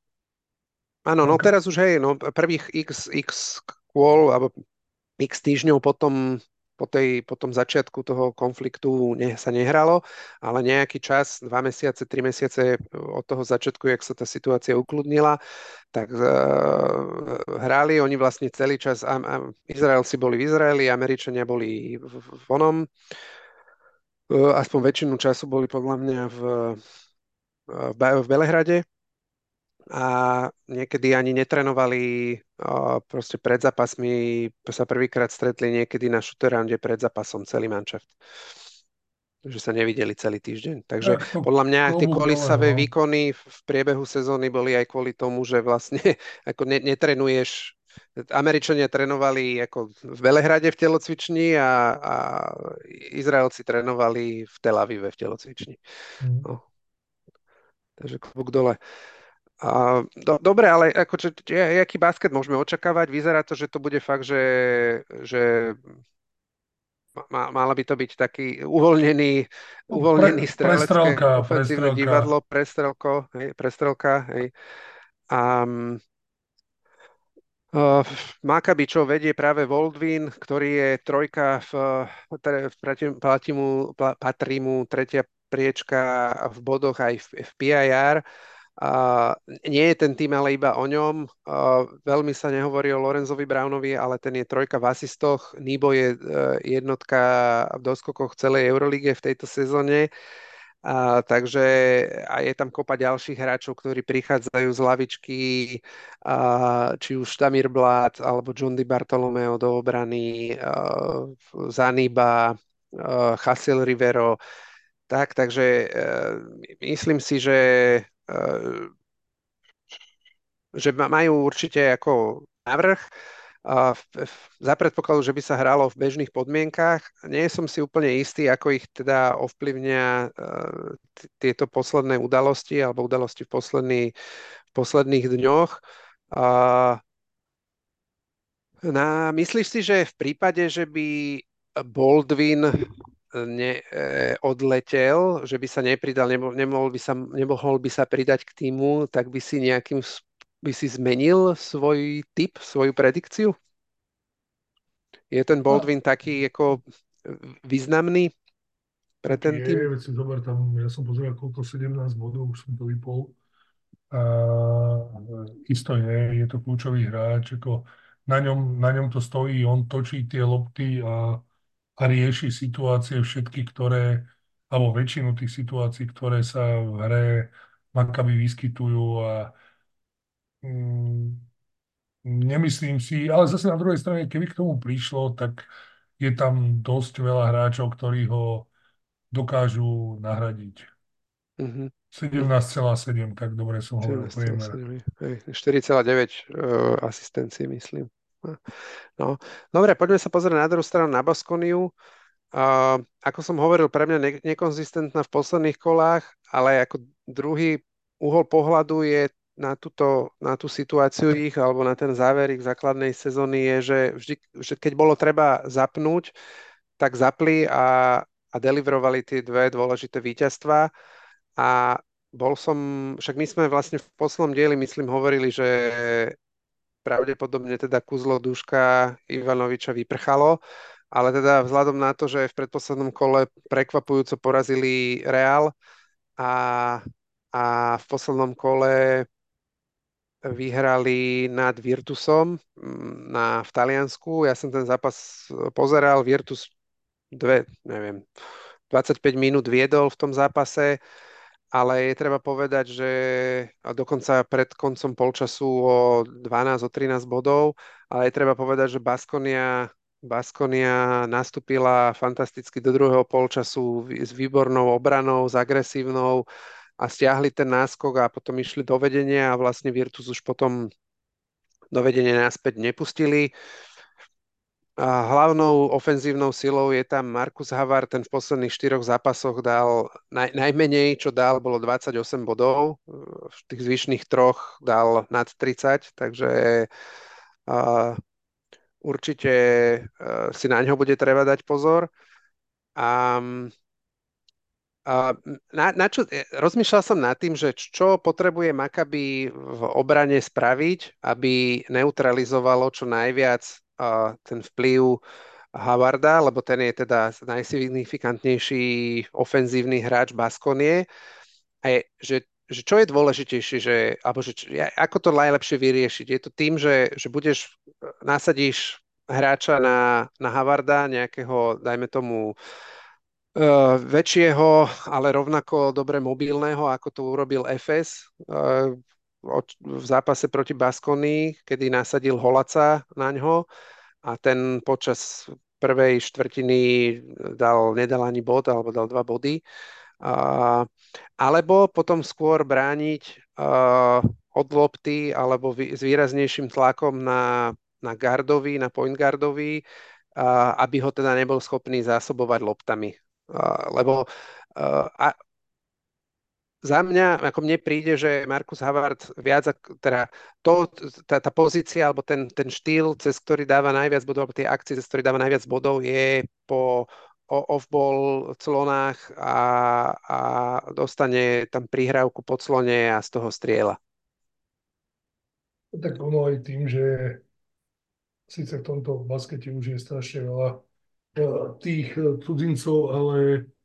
Áno, A no teraz už hej, no prvých x kôl alebo x týždňov potom po tom začiatku toho konfliktu sa nehralo, ale nejaký čas, 2 mesiace, 3 mesiace od toho začiatku, jak sa tá situácia ukludnila, tak hrali oni vlastne celý čas. Izraelci boli v Izraeli, Američania boli v onom. Aspoň väčšinu času boli podľa mňa v Belehrade a niekedy ani netrenovali, proste pred zápasmi sa prvýkrát stretli niekedy na šuteráne pred zápasom celý manšaft. Že sa nevideli celý týždeň. Takže tak to podľa mňa tie klobúk dole, kolísavé no. výkony v priebehu sezóny boli aj kvôli tomu, že vlastne ako netrenuješ. Američania trénovali ako v Belehrade v telocvični a Izraelci trénovali v Tel Avive v telocvični. Mm. No, takže klobúk dole. Dobre, ale akože, aký basket môžeme očakávať? Vyzerá to, že to bude fakt, že mala by to byť taký uvoľnený strelecké ofenzívne Prestrelka. divadlo, prestrelka, hej. A uh, Maccabi, čo vedie práve Voldvin, ktorý je trojka patrí mu tretia priečka v bodoch aj v PIR. A nie je ten tým ale iba o ňom. Veľmi sa nehovorí o Lorenzovi Brownovi, ale ten je trojka v asistoch. Nibo je jednotka v doskokoch celej Eurolige v tejto sezóne. Takže a je tam kopa ďalších hráčov, ktorí prichádzajú z lavičky, či už Tamir Blad alebo John Di Bartolomeo do obrany, Zaniba, Chasil Rivero. Takže myslím si, že majú určite ako navrh za predpokladu, že by sa hralo v bežných podmienkách. Nie som si úplne istý, ako ich teda ovplyvnia tieto posledné udalosti alebo udalosti v posledných dňoch. A myslíš si, že v prípade, že by Baldwin odletel, že by sa nepridal, nemohol by sa pridať k týmu, tak by si by si zmenil svoj typ, svoju predikciu? Je ten A Baldwin taký ako významný pre taký ten tým? veď si zober tam, ja som pozeral koľko, 17 bodov, už som to vypol. A isto je to kľúčový hráč, ako na ňom to stojí, on točí tie lopty a rieši situácie všetky, alebo väčšinu tých situácií, ktoré sa v hre Maccabi vyskytujú a mm, nemyslím si, ale zase na druhej strane, keby k tomu prišlo, tak je tam dosť veľa hráčov, ktorí ho dokážu nahradiť. Mhm. Mhm. 17,7, tak dobre som hovoril priemer. 17,7, hej, 4,9 asistencií, myslím. No. Dobre, poďme sa pozrieť na druhú stranu na Baskoniu. Ako som hovoril, pre mňa nekonzistentná v posledných kolách, ale ako druhý uhol pohľadu je na tú situáciu ich, alebo na ten záver ich základnej sezóny je, že vždy, že keď bolo treba zapnúť, tak zapli a deliverovali tie dve dôležité víťazstvá. A však my sme vlastne v poslednom dieli, myslím, hovorili, že pravdepodobne teda kúzlo Duška Ivanoviča vyprchalo, ale teda vzhľadom na to, že v predposlednom kole prekvapujúco porazili Real a, a v poslednom kole vyhrali nad Virtusom v Taliansku. Ja som ten zápas pozeral, Virtus neviem, 25 minút viedol v tom zápase, ale je treba povedať, že dokonca pred koncom polčasu o 12, o 13 bodov, ale je treba povedať, že Baskonia nastúpila fantasticky do druhého polčasu s výbornou obranou, s agresívnou a stiahli ten náskok a potom išli do vedenia a vlastne Virtus už potom do vedenia naspäť nepustili. A hlavnou ofenzívnou silou je tam Markus Havard, ten v posledných 4 zápasoch dal najmenej, čo dal, bolo 28 bodov, v tých zvyšných troch dal nad 30, takže uh, určite si na ňo bude treba dať pozor. A rozmýšľal som nad tým, že čo potrebuje Maccabi v obrane spraviť, aby neutralizovalo čo najviac ten vplyv Havarda, lebo ten je teda najsignifikantnejší ofenzívny hráč Baskonie. Že čo je dôležitejšie, ako to najlepšie vyriešiť? Je to tým, že nasadíš hráča na Havarda, nejakého, dajme tomu, väčšieho, ale rovnako dobre mobilného, ako to urobil FS v zápase proti Baskonii, kedy nasadil Holaca na ňo a ten počas prvej štvrtiny nedal ani bod, alebo dal 2 body. Alebo potom skôr brániť od lopty alebo s výraznejším tlakom na gardovi, na point gardovi, aby ho teda nebol schopný zásobovať loptami. Lebo za mňa, ako mne príde, že Markus Havard teda tá pozícia alebo ten štýl, cez ktorý dáva najviac bodov, alebo tie akcie, cez ktorý dáva najviac bodov, je po off-ball clonách a dostane tam prihrávku po clone a z toho strieľa. Tak ono aj tým, že síce v tomto baskete už je strašne veľa tých cudzincov, ale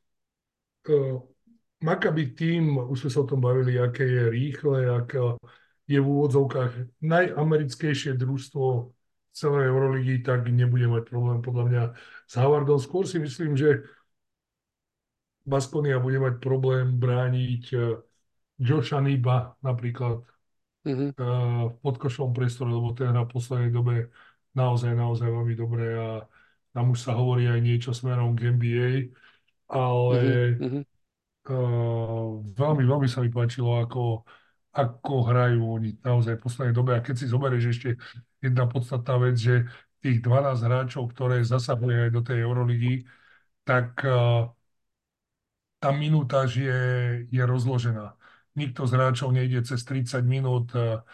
Maccabi tým, už sme sa o tom bavili, aké je rýchle, aké je v úvodzovkách najamerickejšie družstvo celej Euroligy, tak nebude mať problém podľa mňa s Havardom. Skôr si myslím, že Baskonia bude mať problém brániť Josha Niba napríklad Mm-hmm. v podkošovom priestore, lebo ten hrá v poslednej dobe naozaj veľmi dobre a tam už sa hovorí aj niečo smerom k NBA, ale Mm-hmm. veľmi sa mi páčilo, ako ako hrajú oni naozaj v poslednej dobe. A keď si zoberieš ešte jedna podstatná vec, že tých 12 hráčov, ktoré zasahuje aj do tej Euroligy, tak tá minutáž je rozložená. Nikto z hráčov nejde cez 30 minút,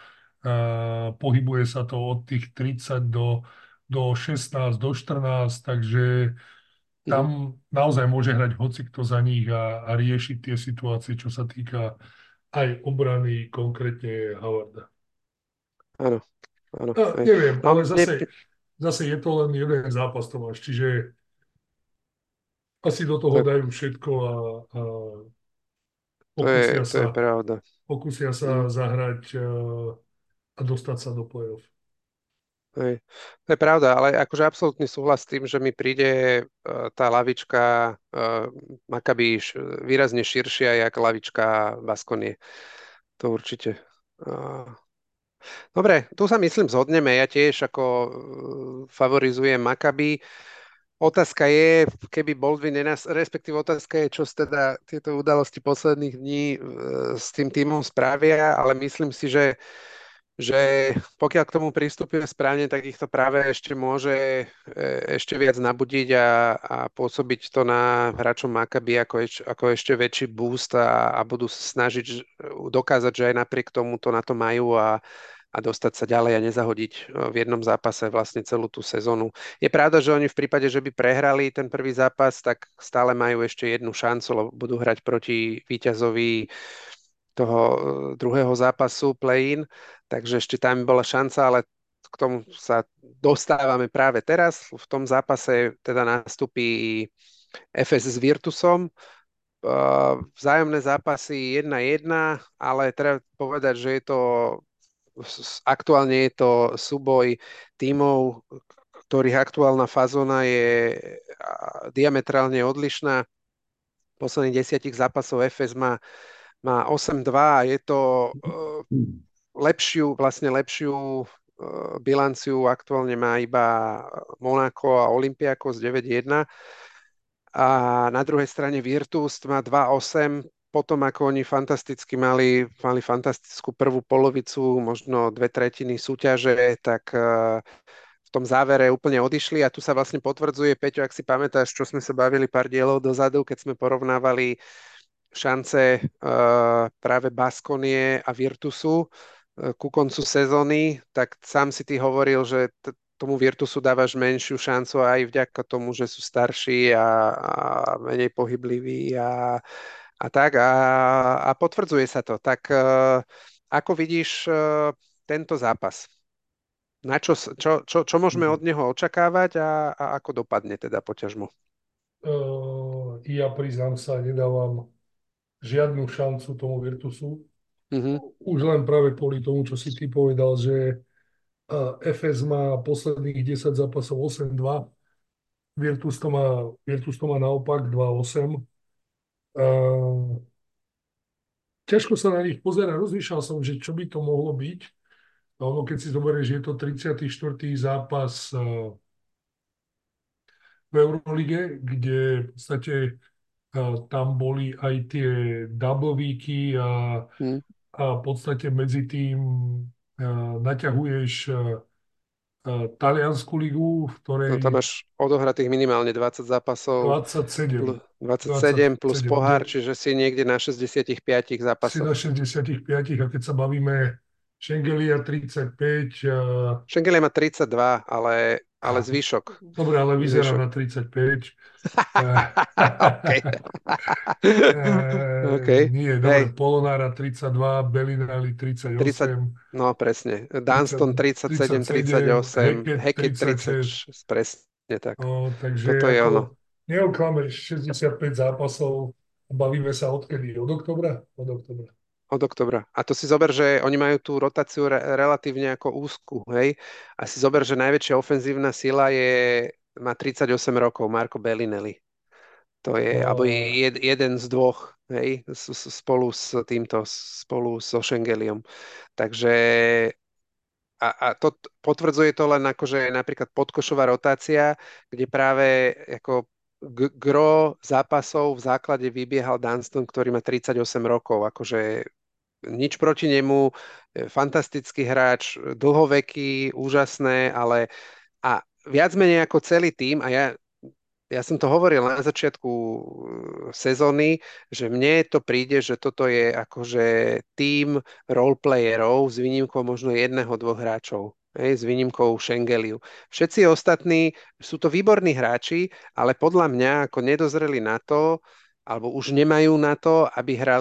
pohybuje sa to od tých 30 do 16, do 14, takže Mhm. tam naozaj môže hrať hocikto za nich a riešiť tie situácie, čo sa týka aj obrany, konkrétne Howarda. Áno, áno. Hej. Neviem, No, ale zase je to len jeden zápas, Tomáš, čiže asi do toho to je, dajú všetko a to je, pokúsia to je sa, pravda. pokúsia Mhm. sa zahrať a dostať sa do play-off. Hej. To je pravda, ale akože absolútny súhlas s tým, že mi príde tá lavička Maccabi výrazne širšia, jak lavička Baskonie. To určite. Uh, Dobre, tu sa myslím zhodneme. Ja tiež ako favorizujem Maccabi. Otázka je, keby Baldwin respektíve otázka je, čo teda tieto udalosti posledných dní s tým tímom spravia, ale myslím si, že pokiaľ k tomu pristúpime správne, tak ich to práve ešte môže ešte viac nabudiť a pôsobiť to na hráčom Maccabi ako ešte väčší boost a budú sa snažiť dokázať, že aj napriek tomu to na to majú a dostať sa ďalej a nezahodiť v jednom zápase vlastne celú tú sezónu. Je pravda, že oni v prípade, že by prehrali ten prvý zápas, tak stále majú ešte jednu šancu, lebo budú hrať proti víťazovi toho druhého zápasu play-in, takže ešte tam bola šanca, ale k tomu sa dostávame práve teraz. V tom zápase teda nastúpi FS s Virtusom. Vzájomné zápasy 1-1, ale treba povedať, že je to aktuálne je to súboj tímov, ktorých aktuálna fazóna je diametrálne odlišná. V posledných 10 zápasov FS má 8-2 a je to lepšiu bilanciu aktuálne má iba Monako a Olympiakos 9-1 a na druhej strane Virtus má 2-8 potom ako oni fantasticky mali fantastickú prvú polovicu, možno dve tretiny súťaže, tak v tom závere úplne odišli a tu sa vlastne potvrdzuje, Peťo, ak si pamätáš, čo sme sa bavili pár dielov dozadu, keď sme porovnávali šance práve Baskonie a Virtusu ku koncu sezóny, tak sám si ty hovoril, že tomu Virtusu dávaš menšiu šancu aj vďaka tomu, že sú starší a menej pohybliví a tak a potvrdzuje sa to. Tak ako vidíš tento zápas? Čo môžeme od neho očakávať a ako dopadne teda poťažmo? Ja priznám sa, nedávam žiadnu šancu tomu Virtusu. Mhm. Už len práve kvôli tomu, čo si ty povedal, že FS má posledných 10 zápasov 8-2, Virtus to má naopak 2-8. Ťažko sa na nich pozera. Rozmýšľal som, že čo by to mohlo byť. A ono, keď si zoberieš, že je to 34. zápas v Eurolige, kde v podstate tam boli aj tie double weeky Mhm. a v podstate medzi tým naťahuješ Taliansku ligu, v No ktorej tam máš odohratých minimálne 20 zápasov, 27, 27 plus 27, pohár, čiže si niekde na 65 si na zápasoch. 65 a keď sa bavíme Šengelia 35, Šengeli má 32, ale zvyšok. dobre, ale vyzerá Zvyšok. na 35. Eh, OK. OK. Nie, Hej, dobre, Polonára 32, Bellinelli 30, 38, no presne. 30, Dunston 37, 37, 38, Hackett Hackett 36. 36, presne tak. Takže Toto je ono. ako neoklameš 65 zápasov a bavíme sa odkedy? Od oktobra? Od oktobra. Od oktobra. A to si zober, že oni majú tú rotáciu relatívne ako úzku, hej? A si zober, že najväčšia ofenzívna sila má 38 rokov, Marco Bellinelli. To je, alebo Uh, jeden z dvoch, hej? Spolu so Schengeliom. Takže a to potvrdzuje to len akože napríklad podkošová rotácia, kde práve ako gro zápasov v základe vybiehal Dunston, ktorý má 38 rokov. Akože nič proti nemu, fantastický hráč, dlhoveký, úžasné, ale a viac menej ako celý tým, a ja som to hovoril na začiatku sezóny, že mne to príde, že toto je akože tím roleplayerov s výnimkou možno jedného, dvoch hráčov. Hej, s výnimkou Šengeliu. Všetci ostatní sú to výborní hráči, ale podľa mňa ako nedozreli na to, alebo už nemajú na to,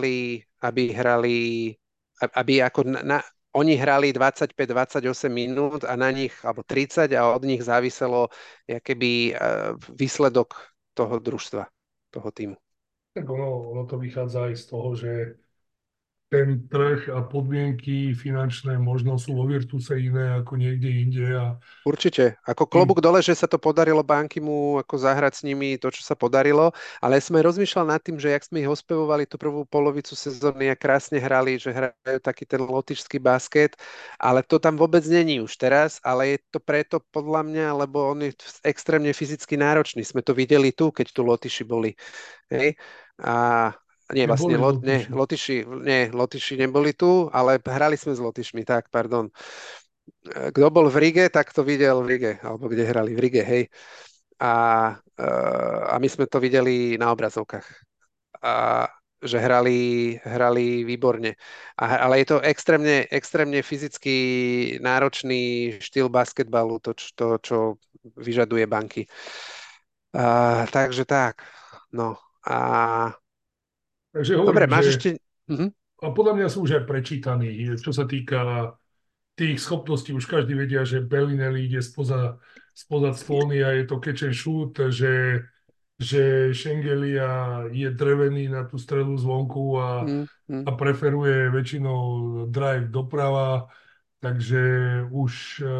aby ako oni hrali 25-28 minút a na nich, alebo 30 a od nich záviselo keby výsledok toho družstva, toho týmu. Tak ono to vychádza aj z toho, že ten trh a podmienky finančné možno sú vo Virtuse iné ako niekde inde a Určite. Ako tým, klobúk dole, že sa to podarilo Banky mu ako zahrať s nimi to, čo sa podarilo, ale sme rozmýšľal nad tým, že jak sme ich ospevovali tú prvú polovicu sezóny a krásne hrali, že hrajú taký ten lotyšský basket, ale to tam vôbec není už teraz, ale je to preto podľa mňa, lebo on je extrémne fyzicky náročný. Sme to videli tu, keď tu Lotyši boli. Hej? A nie, keď vlastne, boli Lotyši. Lotyši neboli tu, ale hrali sme s Lotyšmi, tak, pardon. Kto bol v Rige, tak to videl v Rige, alebo kde hrali v Rige, hej. A, a my sme to videli na obrazovkách. A že hrali výborne. Ale je to extrémne fyzicky náročný štýl basketbalu, čo vyžaduje Banky. Takže tak. No. Takže Dobre, hovorím, máš že ešte... Mhm. a podľa mňa sú už aj prečítaní, čo sa týka tých schopností. Už každý vedia, že Bellinelli ide spoza clony a je to catch and shoot, že Schengelia je drevený na tú strelu zvonku a Mhm. preferuje väčšinou drive doprava, takže už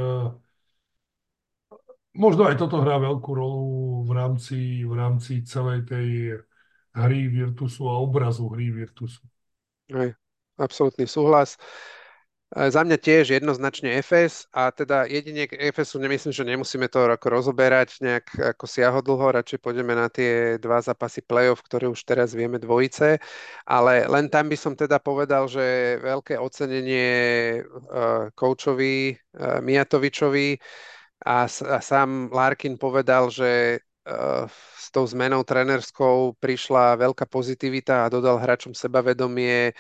možno aj toto hrá veľkú rolu v rámci celej tej hry Virtusu a obrazu hry Virtusu. Hej, absolútny súhlas. Za mňa tiež jednoznačne FS a teda jedine k FSu nemyslím, že nemusíme to ako rozoberať nejak ako siahodlho, radšej pôjdeme na tie dva zápasy playoff, ktoré už teraz vieme dvojice, ale len tam by som teda povedal, že veľké ocenenie koučovi Mijatovičovi a sám Larkin povedal, že s tou zmenou trénerskou prišla veľká pozitivita a dodal hráčom sebavedomie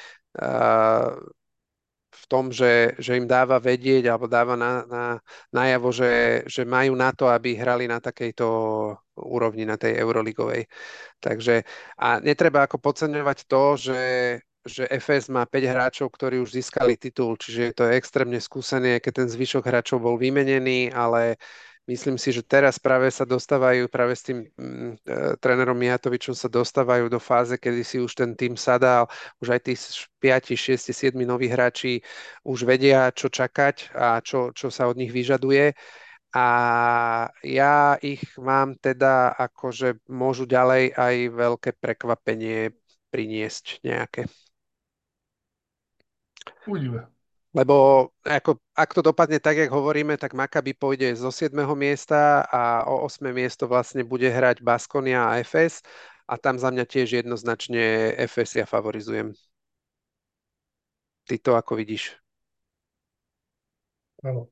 v tom, že im dáva vedieť alebo dáva najavo, že majú na to, aby hrali na takejto úrovni, na tej euroligovej. Takže a netreba ako podceňovať to, že FS má 5 hráčov, ktorí už získali titul, čiže je to extrémne skúsené, aj keď ten zvyšok hráčov bol vymenený, ale myslím si, že teraz práve sa dostávajú, práve s tým trénerom Mijatovičom sa dostávajú do fáze, kedy si už ten tým sadal, už aj tí 5, 6, 7 noví hráči už vedia, čo čakať a čo sa od nich vyžaduje. A ja ich mám teda ako, že môžu ďalej aj veľké prekvapenie priniesť nejaké. Uvidíme. Lebo ako, ak to dopadne tak, jak hovoríme, tak Maccabi pôjde zo 7. miesta a o 8. miesto vlastne bude hrať Baskonia a FS a tam za mňa tiež jednoznačne FS ja favorizujem. Ty to ako vidíš? Áno.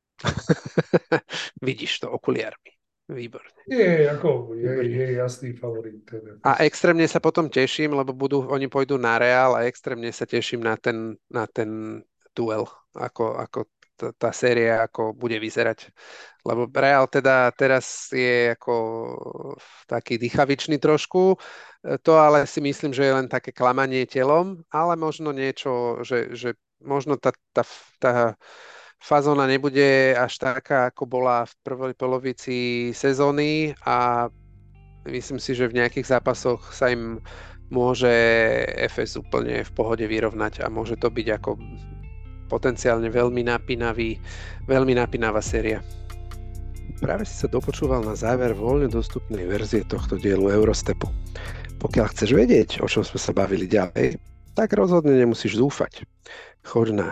Vidíš to okuliarmi. Výborne. Je Výborne. jasný favorit. Teda. A extrémne sa potom teším, lebo oni pôjdu na Real a extrémne sa teším na ten duel, ako tá séria ako bude vyzerať. Lebo Real teda teraz je ako taký dýchavičný trošku, to ale si myslím, že je len také klamanie telom, ale možno niečo, že možno tá fazóna nebude až taká, ako bola v prvej polovici sezóny a myslím si, že v nejakých zápasoch sa im môže FS úplne v pohode vyrovnať a môže to byť ako potenciálne veľmi napínavá séria. Práve si sa dopočúval na záver voľne dostupnej verzie tohto dielu Eurostepu. Pokiaľ chceš vedieť, o čom sme sa bavili ďalej, tak rozhodne nemusíš dúfať. Choď na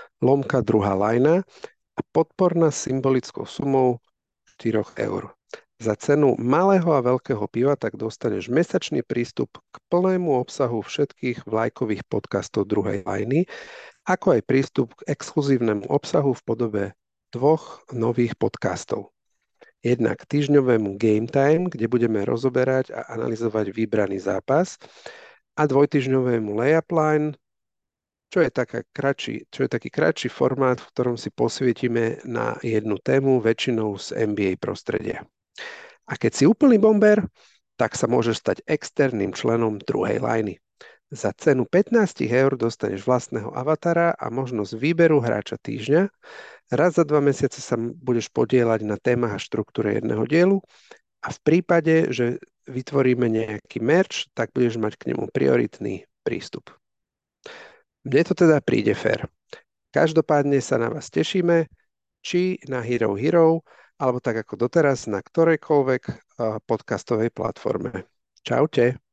herohero.co /druhá lajna a podpor nás symbolickou sumou 4 eur. Za cenu malého a veľkého piva tak dostaneš mesačný prístup k plnému obsahu všetkých vlajkových podcastov druhej lajny, ako aj prístup k exkluzívnemu obsahu v podobe dvoch nových podcastov. Jednak týždňovému Game Time, kde budeme rozoberať a analyzovať vybraný zápas, a dvojtýždňovému Layup Line, čo je taký kratší formát, v ktorom si posvietime na jednu tému, väčšinou z NBA prostredia. A keď si úplný bomber, tak sa môžeš stať externým členom druhej lajny. Za cenu 15 eur dostaneš vlastného avatara a možnosť výberu hráča týždňa. Raz za 2 mesiace sa budeš podieľať na témach a štruktúre jedného dielu a v prípade, že vytvoríme nejaký merch, tak budeš mať k nemu prioritný prístup. Mne to teda príde fér. Každopádne sa na vás tešíme, či na Hero Hero, alebo tak ako doteraz na ktorejkoľvek podcastovej platforme. Čaute.